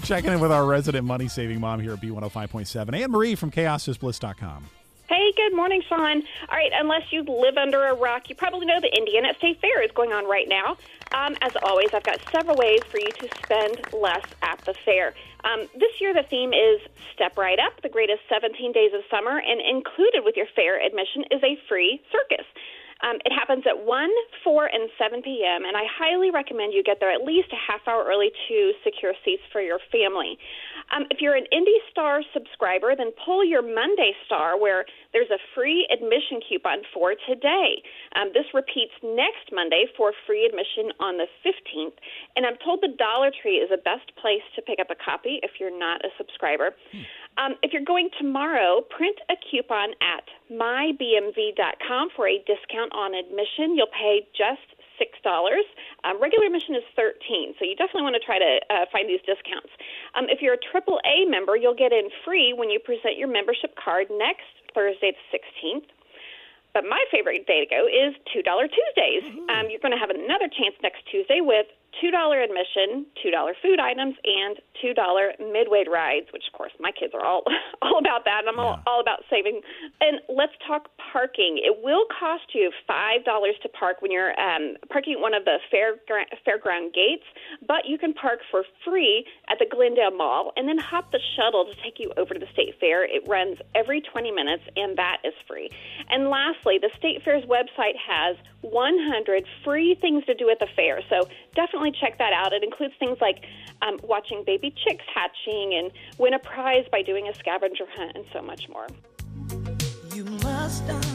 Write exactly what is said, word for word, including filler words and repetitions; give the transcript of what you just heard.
checking in with our resident money-saving mom here at B one oh five point seven. Anne Marie from chaos is bliss dot com. Hey, good morning, Sean. All right, unless you live under a rock, you probably know the Indiana State Fair is going on right now. Um, as always, I've got several ways for you to spend less at the fair. Um, this year, the theme is Step Right Up, the greatest seventeen days of summer, and included with your fair admission is a free circus. Um, it happens at one, four, and seven p.m., and I highly recommend you get there at least a half hour early to secure seats for your family. Um, if you're an Indy Star subscriber, then pull your Monday Star, where there's a free admission coupon for today. Um, this repeats next Monday for free admission on the fifteenth, and I'm told the Dollar Tree is the best place to pick up a copy if you're not a subscriber. Hmm. Um, if you're going tomorrow, print a coupon at my b m v dot com for a discount on admission. You'll pay just six dollars. Um, regular admission is thirteen dollars, so you definitely want to try to uh, find these discounts. Um, if you're a triple A member, you'll get in free when you present your membership card next Thursday the sixteenth. But my favorite day to go is two dollar Tuesdays. Mm-hmm. Um, you're going to have another chance next Tuesday with two dollar admission, two dollar food items, and two dollar midway rides, which, of course, my kids are all all about that, and I'm all, yeah. all about saving. And let's talk parking. It will cost you five dollars to park when you're um, parking at one of the fair, fairground gates, but you can park for free at the Glendale Mall and then hop the shuttle to take you over to the State Fair. It runs every twenty minutes, and that is free. And lastly, the State Fair's website has one hundred free things to do at the fair, so definitely check that out. It includes things like um, watching baby chicks hatching and win a prize by doing a scavenger hunt and so much more. You must